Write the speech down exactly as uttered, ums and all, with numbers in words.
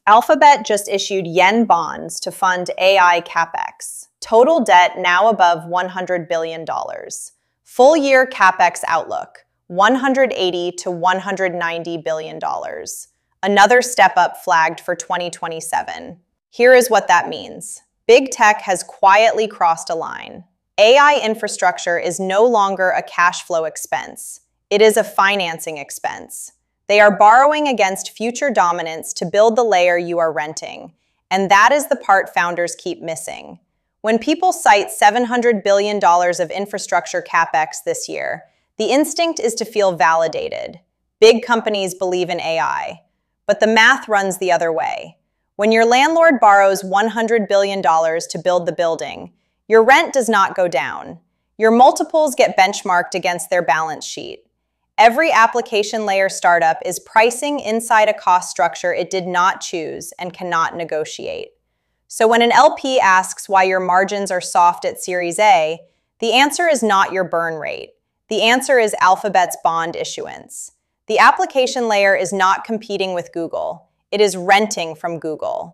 Alphabet just issued yen bonds to fund A I capex. Total debt now above one hundred billion dollars. Full-year capex outlook, one hundred eighty to one hundred ninety billion dollars. Another step up flagged for twenty twenty-seven. Here is what that means. Big tech has quietly crossed a line. A I infrastructure is no longer a cash flow expense. It is a financing expense. They are borrowing against future dominance to build the layer you are renting. And that is the part founders keep missing. When people cite seven hundred billion dollars of infrastructure capex this year, the instinct is to feel validated. Big companies believe in A I. But the math runs the other way. When your landlord borrows one hundred billion dollars to build the building, your rent does not go down. Your multiples get benchmarked against their balance sheet. Every application layer startup is pricing inside a cost structure it did not choose and cannot negotiate. So when an L P asks why your margins are soft at Series A, the answer is not your burn rate. The answer is Alphabet's bond issuance. The application layer is not competing with Google. It is renting from Google.